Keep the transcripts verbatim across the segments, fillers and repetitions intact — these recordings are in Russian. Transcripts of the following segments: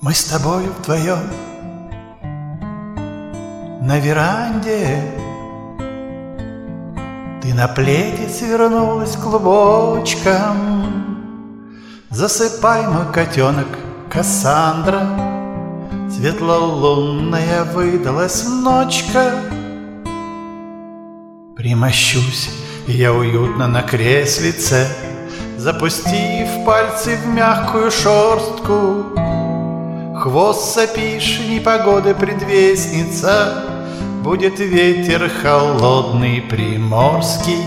Мы с тобою вдвоем на веранде. Ты на пледе свернулась клубочком. Засыпай, мой котенок, Кассандра. Светлолунная выдалась ночка. Примощусь я уютно на креслице, запустив пальцы в мягкую шорстку. Хвост сопишь, непогоды предвестница, будет ветер холодный приморский.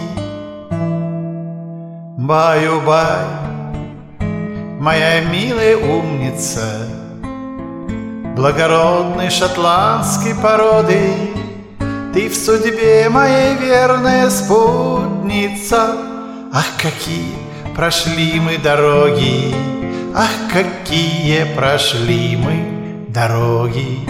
Баю-бай, моя милая умница, благородной шотландской породы, ты в судьбе моей верная спутница. Ах, какие прошли мы дороги, ах, какие прошли мы дороги.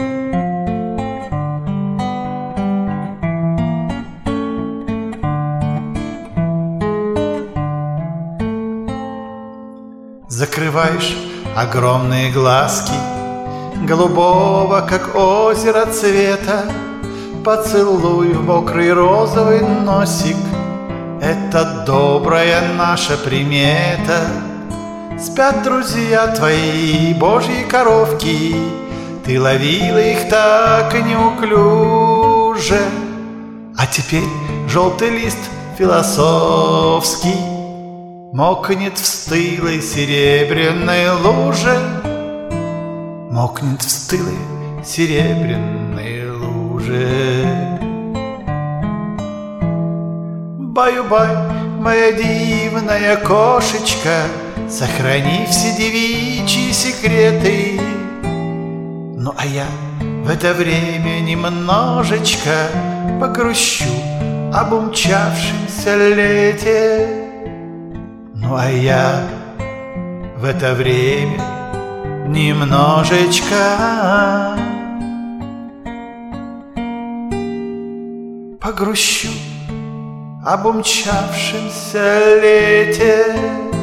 Закрываешь огромные глазки голубого, как озеро, цвета. Поцелуй в мокрый розовый носик, это добрая наша примета. Спят друзья твои, божьи коровки, ты ловила их так неуклюже. А теперь желтый лист философский мокнет в стылой серебряной луже, мокнет в стылой серебряной луже. Баю-бай, моя дивная кошечка, сохрани все девичьи секреты. Ну а я в это время немножечко погрущу об умчавшемся лете. Ну а я в это время немножечко погрущу об умчавшемся лете.